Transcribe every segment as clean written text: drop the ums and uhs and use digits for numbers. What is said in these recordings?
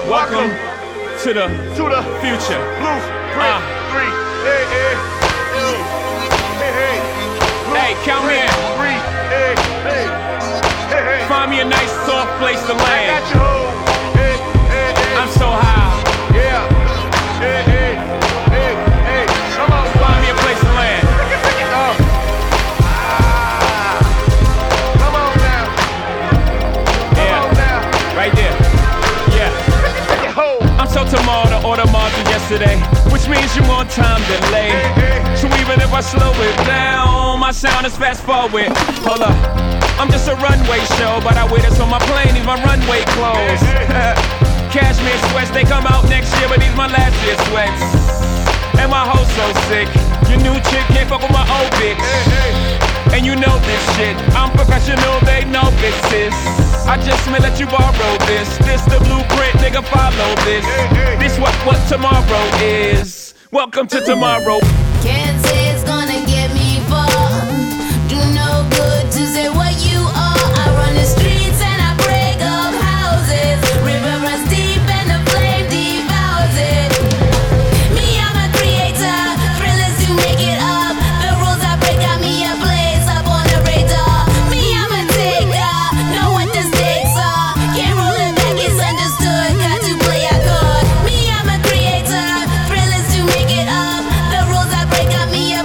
Welcome to the future. Blueprint 3. Hey, hey. Hey, hey. Hey, count me in. 3. Hey, hey. Hey, hey. Find me a nice soft place to I land. got you home. Hey, hey, hey. I'm so high. Yeah. Hey, hey. Hey, hey. Come on. Find me a place to land. Come on now. Come on now. Right there. Yeah. I'm so tomorrow to order more than yesterday, which means you on time delay. So even if I slow it down, my sound is fast forward. Hold up, I'm just a runway show, but I wear this on my plane, these my runway clothes. Cashmere sweats, they come out next year, but these my last year sweats. And my hoe so sick, your new chick can't fuck with my old bitch. And you know this shit, I'm professional, they know this is. I just may let you borrow this. This the blueprint, nigga, follow this. This what tomorrow is. Welcome to tomorrow. Can't say it's gonna get me far. Do no good to say what you are. I run the streets and I break up houses. River runs deep and the flame devours it. Me, I'm a creator, thrillers to make it up. The rules I break got me a place up on the radar. Me, I'm a taker, know what the stakes are. Can't roll it back, it's understood, got to play a card. Me, I'm a creator, thrillers to make it up. The rules I break got me a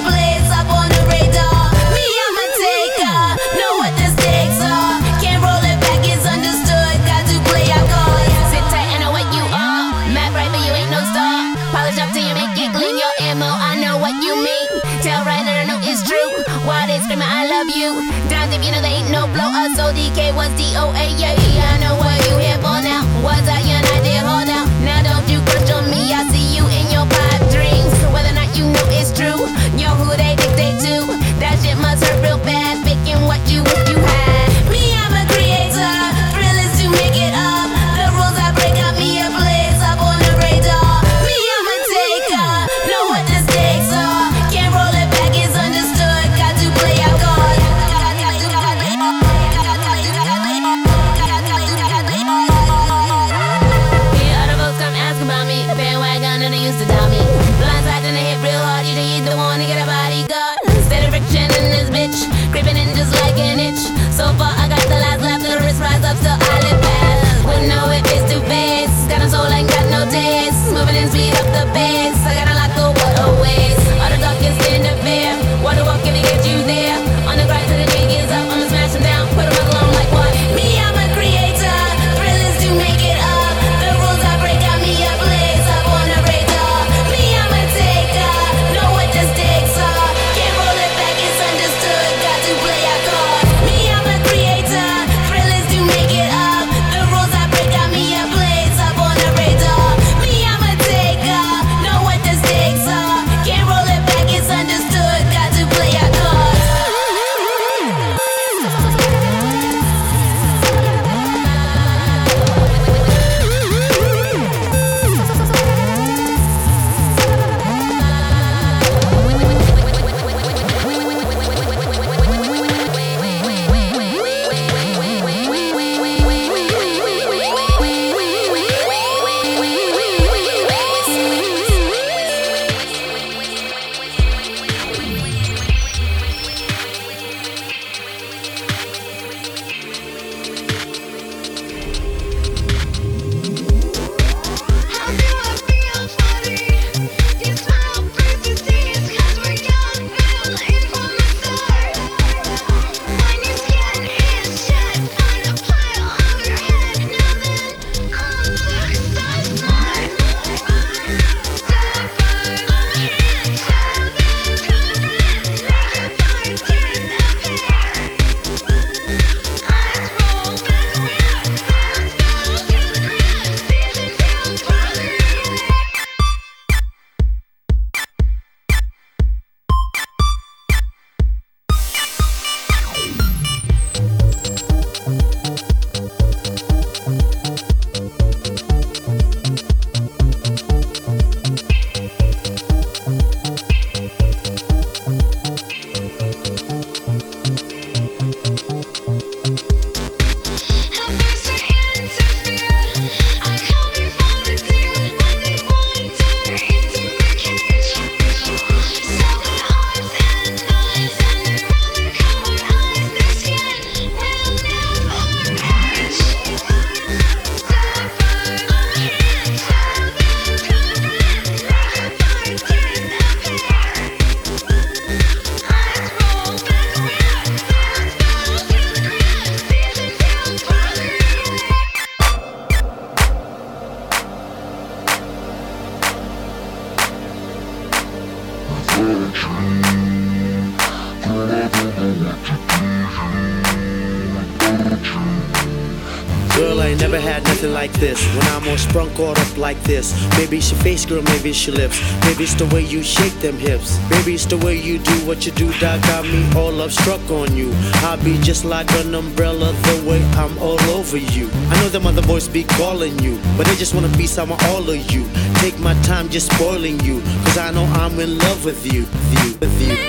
Girl, I ain't never had nothing like this. When I'm all sprung caught up like this. Maybe it's your face, girl, maybe it's your lips. Maybe it's the way you shake them hips. Maybe it's the way you do what you do that got me all love struck on you. I'll be just like an umbrella the way I'm all over you. I know them other boys be calling you, but they just wanna be some of all of you. Take my time just spoiling you, cause I know I'm in love with you, with you.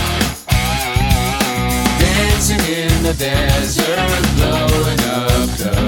desert, blowing up the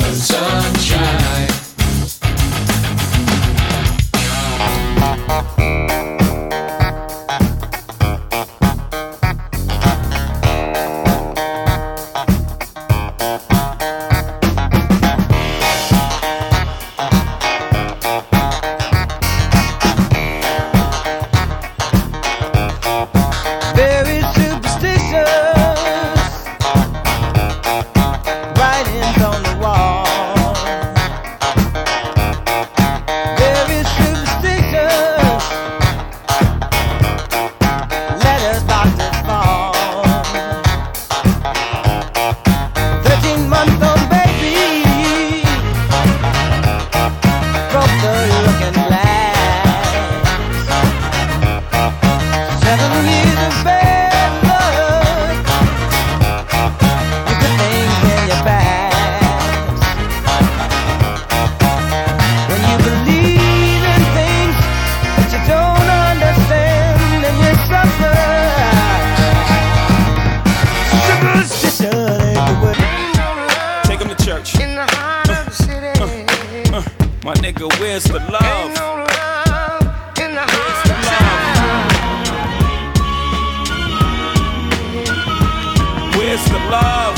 nigga, where's the love? Ain't no love in the heart of town. Where's the love?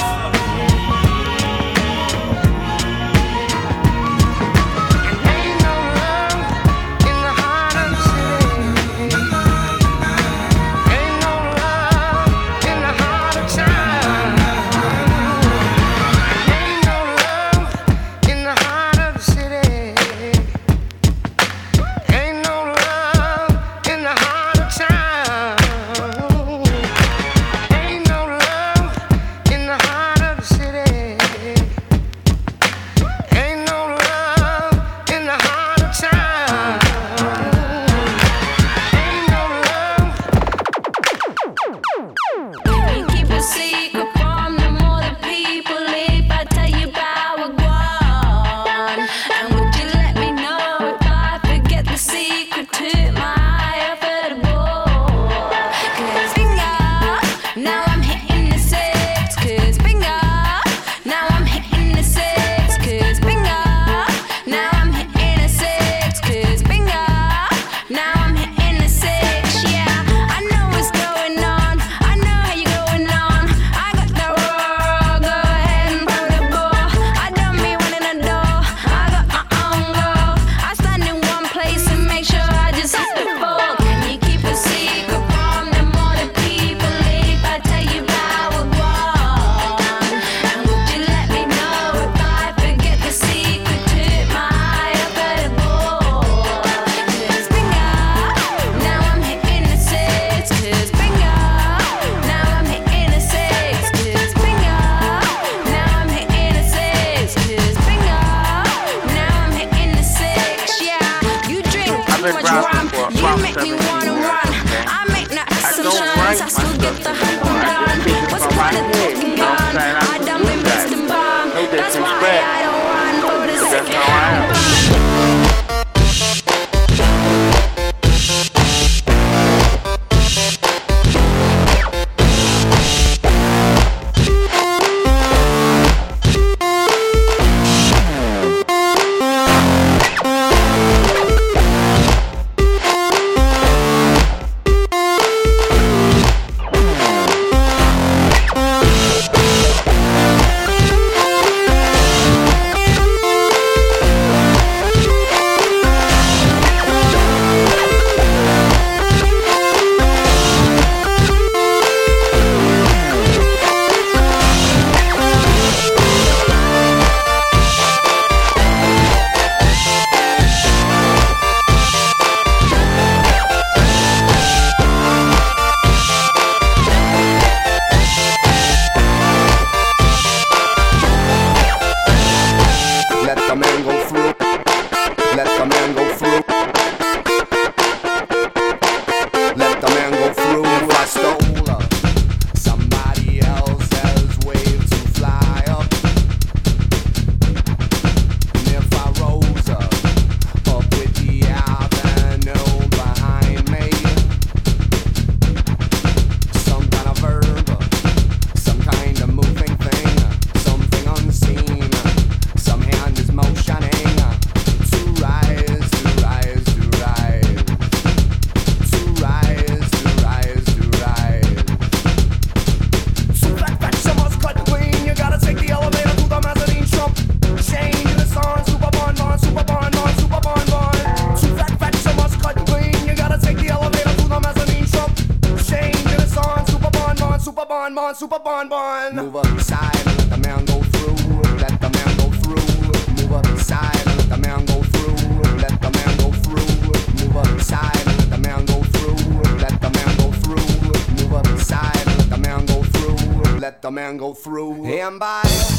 Super Bon Bon. Move up inside and let the man go through. Let the man go through. Move up inside and let the man go through. Let the man go through. Move up inside and let the man go through. Let the man go through. Move up inside and let the man go through. Let the man go through. And by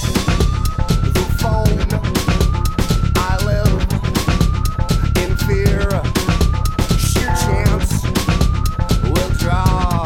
the phone, I live in fear. Sheer chance will draw.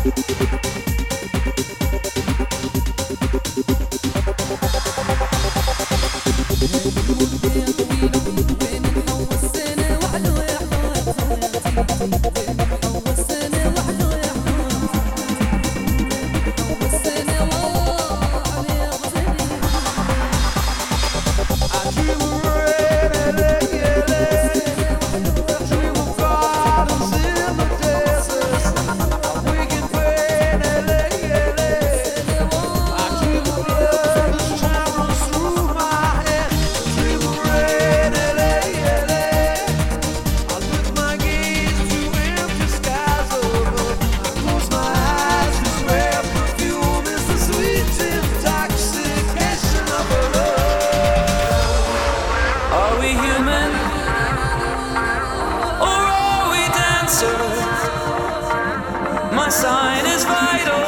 My sign is vital.